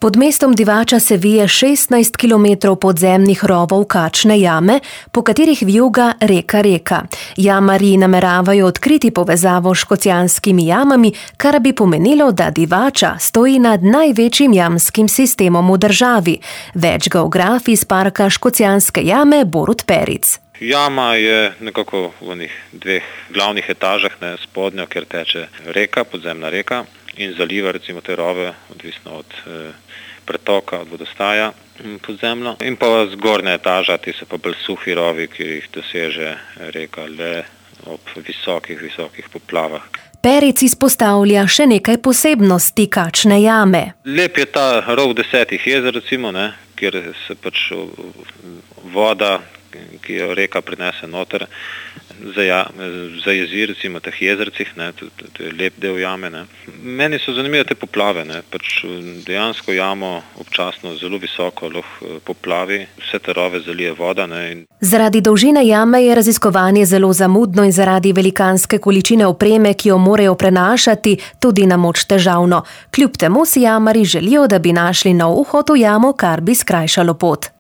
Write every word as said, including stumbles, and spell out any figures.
Pod mestom Divača se vije šestnajst kilometrov podzemnih rovov Kačne jame, po katerih vijuga reka Reka. Jamarji nameravajo odkriti povezavo s Škocjanskimi jamami, kar bi pomenilo, da Divača stoji nad največjim jamskim sistemom v državi. Več geograf iz parka Škocjanske jame Borut Peric. Jama je nekako v onih dveh glavnih etažah, ne, spodnjo, kjer teče reka, podzemna reka, in zaliva recimo te rove, odvisno od eh, pretoka, od vodostaja podzemno. In pa zgornja etaža, ti so pa bolj suhi rovi, ki jih doseže reka le ob visokih, visokih poplavah. Peric izpostavlja še nekaj posebnosti Kačne jame. Lep je ta rov desetih jezer, recimo, ne, kjer se pač voda, ki jo reka prinese noter, zajezi recimo teh jezercih, ne, to, to, to je lep del jame. Ne. Meni so zanimive te poplave, ne, pač dejansko jamo občasno zelo visoko lahko poplavi, vse te rove zalije voda. Ne, in... Zaradi dolžine jame je raziskovanje zelo zamudno in zaradi velikanske količine opreme, ki jo morajo prenašati, tudi na moč težavno. Kljub temu si jamarji želijo, da bi našli nov vhod v jamo, kar bi skrajšalo pot.